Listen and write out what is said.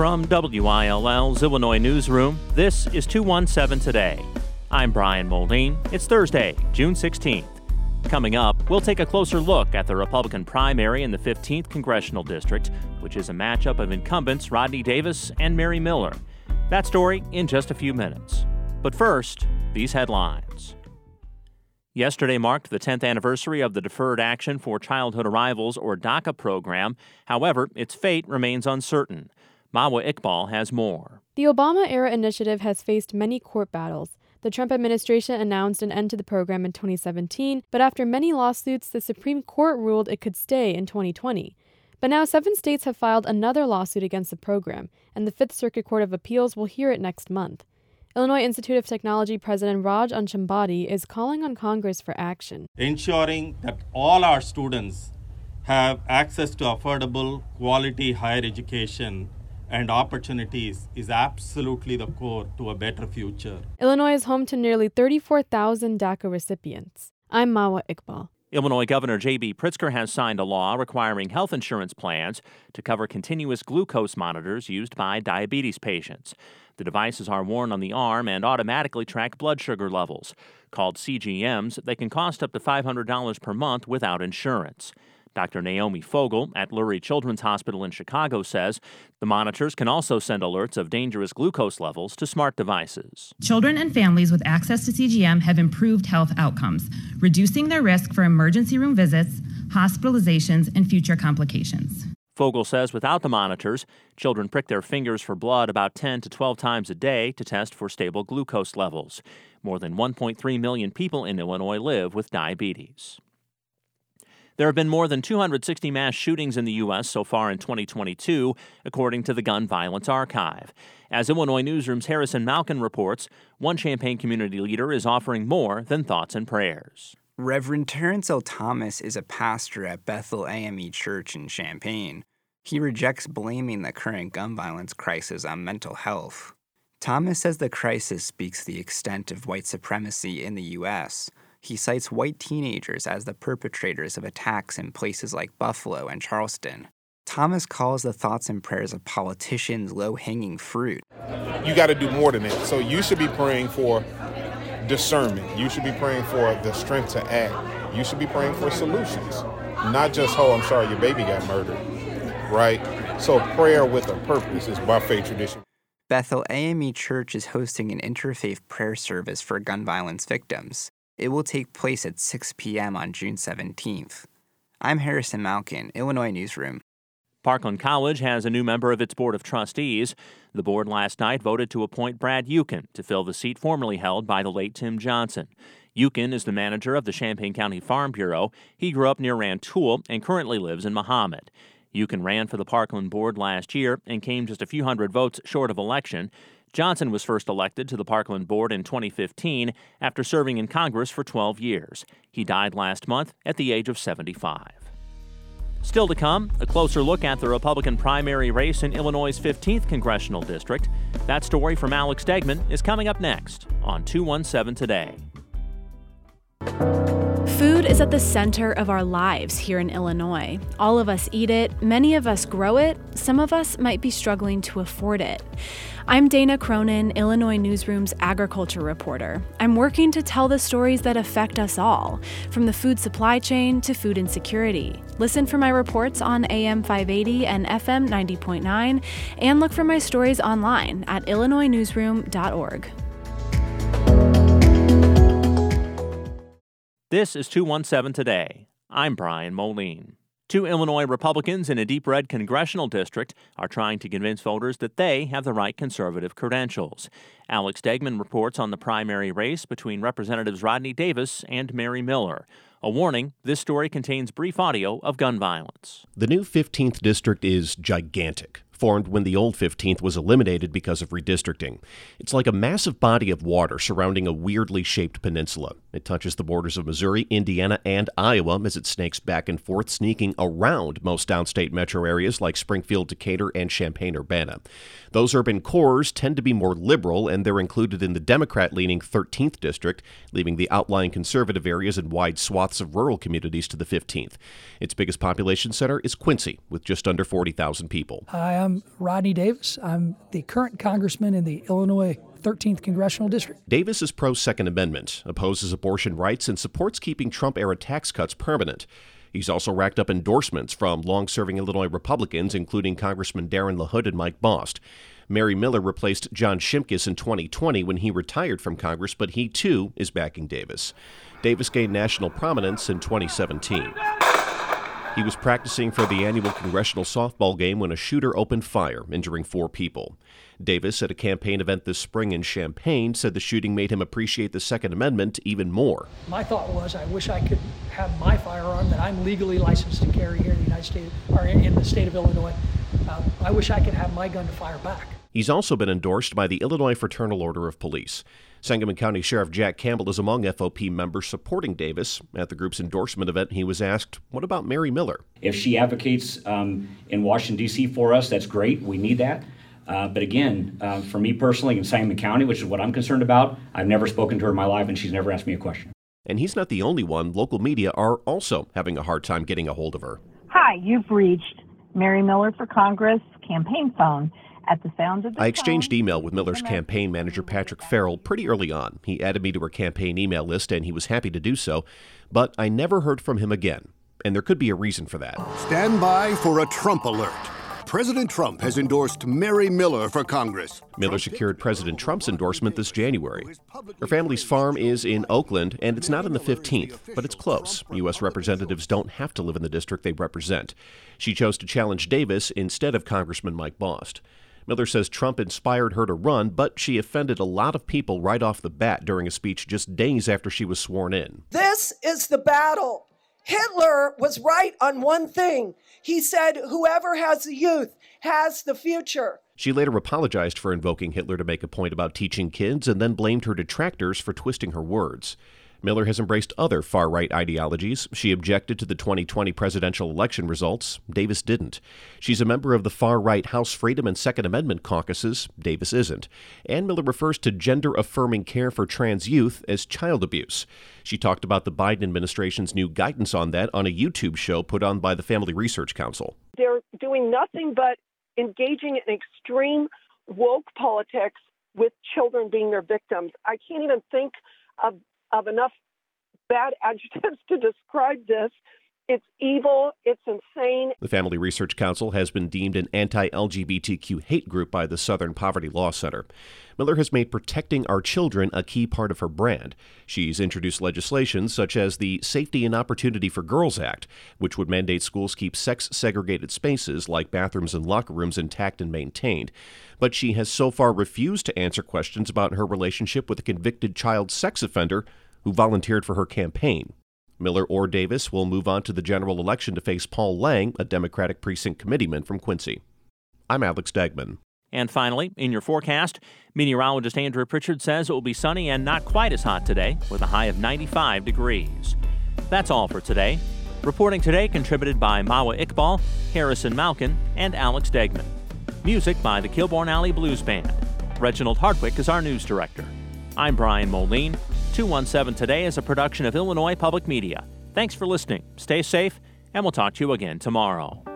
From WILL's Illinois Newsroom, this is 217 Today. I'm Brian Moldine. It's Thursday, June 16th. Coming up, we'll take a closer look at the Republican primary in the 15th Congressional District, which is a matchup of incumbents Rodney Davis and Mary Miller. That story in just a few minutes. But first, these headlines. Yesterday marked the 10th anniversary of the Deferred Action for Childhood Arrivals, or DACA program. However, its fate remains uncertain. Mawa Iqbal has more. The Obama-era initiative has faced many court battles. The Trump administration announced an end to the program in 2017, but after many lawsuits, the Supreme Court ruled it could stay in 2020. But now 7 states have filed another lawsuit against the program, and the Fifth Circuit Court of Appeals will hear it next month. Illinois Institute of Technology President Raj Anchambadi is calling on Congress for action. Ensuring that all our students have access to affordable, quality higher education and opportunities is absolutely the core to a better future. Illinois is home to nearly 34,000 DACA recipients. I'm Mawa Iqbal. Illinois Governor J.B. Pritzker has signed a law requiring health insurance plans to cover continuous glucose monitors used by diabetes patients. The devices are worn on the arm and automatically track blood sugar levels. Called CGMs, they can cost up to $500 per month without insurance. Dr. Naomi Fogel at Lurie Children's Hospital in Chicago says the monitors can also send alerts of dangerous glucose levels to smart devices. Children and families with access to CGM have improved health outcomes, reducing their risk for emergency room visits, hospitalizations, and future complications. Fogel says without the monitors, children prick their fingers for blood about 10 to 12 times a day to test for stable glucose levels. More than 1.3 million people in Illinois live with diabetes. There have been more than 260 mass shootings in the U.S. so far in 2022, according to the Gun Violence Archive. As Illinois Newsroom's Harrison Malkin reports, one Champaign community leader is offering more than thoughts and prayers. Reverend Terrence L. Thomas is a pastor at Bethel AME Church in Champaign. He rejects blaming the current gun violence crisis on mental health. Thomas says the crisis speaks the extent of white supremacy in the U.S. He cites white teenagers as the perpetrators of attacks in places like Buffalo and Charleston. Thomas calls the thoughts and prayers of politicians low-hanging fruit. You got to do more than that. So you should be praying for discernment. You should be praying for the strength to act. You should be praying for solutions. Not just, oh, I'm sorry, your baby got murdered, right? So prayer with a purpose is by faith tradition. Bethel AME Church is hosting an interfaith prayer service for gun violence victims. It will take place at 6 p.m. on June 17th. I'm Harrison Malkin, Illinois Newsroom. Parkland College has a new member of its Board of Trustees. The board last night voted to appoint Brad Euchen to fill the seat formerly held by the late Tim Johnson. Euchen is the manager of the Champaign County Farm Bureau. He grew up near Rantoul and currently lives in Mahomet. Euchen ran for the Parkland board last year and came just a few hundred votes short of election. Johnson was first elected to the Parkland board in 2015 after serving in Congress for 12 years. He died last month at the age of 75. Still to come, a closer look at the Republican primary race in Illinois' 15th Congressional District. That story from Alex Stegman is coming up next on 217 Today. Food is at the center of our lives here in Illinois. All of us eat it, many of us grow it, some of us might be struggling to afford it. I'm Dana Cronin, Illinois Newsroom's agriculture reporter. I'm working to tell the stories that affect us all, from the food supply chain to food insecurity. Listen for my reports on AM 580 and FM 90.9, and look for my stories online at illinoisnewsroom.org. This is 217 Today. I'm Brian Moline. 2 Illinois Republicans in a deep red congressional district are trying to convince voters that they have the right conservative credentials. Alex Stegman reports on the primary race between Representatives Rodney Davis and Mary Miller. A warning, this story contains brief audio of gun violence. The new 15th district is gigantic, formed when the old 15th was eliminated because of redistricting. It's like a massive body of water surrounding a weirdly shaped peninsula. It touches the borders of Missouri, Indiana, and Iowa as it snakes back and forth, sneaking around most downstate metro areas like Springfield, Decatur, and Champaign-Urbana. Those urban cores tend to be more liberal, and they're included in the Democrat-leaning 13th district, leaving the outlying conservative areas and wide swaths of rural communities to the 15th. Its biggest population center is Quincy, with just under 40,000 people. Hi, I'm I'm Rodney Davis. I'm the current congressman in the Illinois 13th Congressional District. Davis is pro-Second Amendment, opposes abortion rights, and supports keeping Trump-era tax cuts permanent. He's also racked up endorsements from long-serving Illinois Republicans, including Congressman Darren LaHood and Mike Bost. Mary Miller replaced John Shimkus in 2020 when he retired from Congress, but he, too, is backing Davis. Davis gained national prominence in 2017. He was practicing for the annual congressional softball game when a shooter opened fire, injuring 4 people. Davis, at a campaign event this spring in Champaign, said the shooting made him appreciate the Second Amendment even more. My thought was, I wish I could have my firearm that I'm legally licensed to carry here in the United States, or in the state of Illinois. I wish I could have my gun to fire back. He's also been endorsed by the Illinois Fraternal Order of Police. Sangamon County Sheriff Jack Campbell is among FOP members supporting Davis. At the group's endorsement event, he was asked, what about Mary Miller? If she advocates in Washington, D.C. for us, that's great. We need that. But again, for me personally in Sangamon County, which is what I'm concerned about, I've never spoken to her in my life, and she's never asked me a question. And he's not the only one. Local media are also having a hard time getting a hold of her. Hi, you've reached Mary Miller for Congress campaign phone. At the sound of the I exchanged email with Miller's campaign manager, Patrick Farrell, pretty early on. He added me to her campaign email list, and he was happy to do so. But I never heard from him again. And there could be a reason for that. Stand by for a Trump alert. President Trump has endorsed Mary Miller for Congress. Miller secured President Trump's endorsement this January. Her family's farm is in Oakland, and it's not in the 15th, but it's close. U.S. representatives don't have to live in the district they represent. She chose to challenge Davis instead of Congressman Mike Bost. Miller says Trump inspired her to run, but she offended a lot of people right off the bat during a speech just days after she was sworn in. This is the battle. Hitler was right on one thing. He said, whoever has the youth has the future. She later apologized for invoking Hitler to make a point about teaching kids and then blamed her detractors for twisting her words. Miller has embraced other far-right ideologies. She objected to the 2020 presidential election results. Davis didn't. She's a member of the far-right House Freedom and Second Amendment caucuses. Davis isn't. And Miller refers to gender-affirming care for trans youth as child abuse. She talked about the Biden administration's new guidance on that on a YouTube show put on by the Family Research Council. They're doing nothing but engaging in extreme woke politics with children being their victims. I can't even think of enough bad adjectives to describe this. It's evil. It's insane. The Family Research Council has been deemed an anti-LGBTQ hate group by the Southern Poverty Law Center. Miller has made protecting our children a key part of her brand. She's introduced legislation such as the Safety and Opportunity for Girls Act, which would mandate schools keep sex-segregated spaces like bathrooms and locker rooms intact and maintained. But she has so far refused to answer questions about her relationship with a convicted child sex offender who volunteered for her campaign. Miller or Davis will move on to the general election to face Paul Lang, a Democratic precinct committeeman from Quincy. I'm Alex Degman. And finally, in your forecast, meteorologist Andrew Pritchard says it will be sunny and not quite as hot today, with a high of 95 degrees. That's all for today. Reporting today contributed by Mawa Iqbal, Harrison Malkin, and Alex Degman. Music by the Kilbourne Alley Blues Band. Reginald Hardwick is our news director. I'm Brian Moline. 217 Today is a production of Illinois Public Media. Thanks for listening. Stay safe, and we'll talk to you again tomorrow.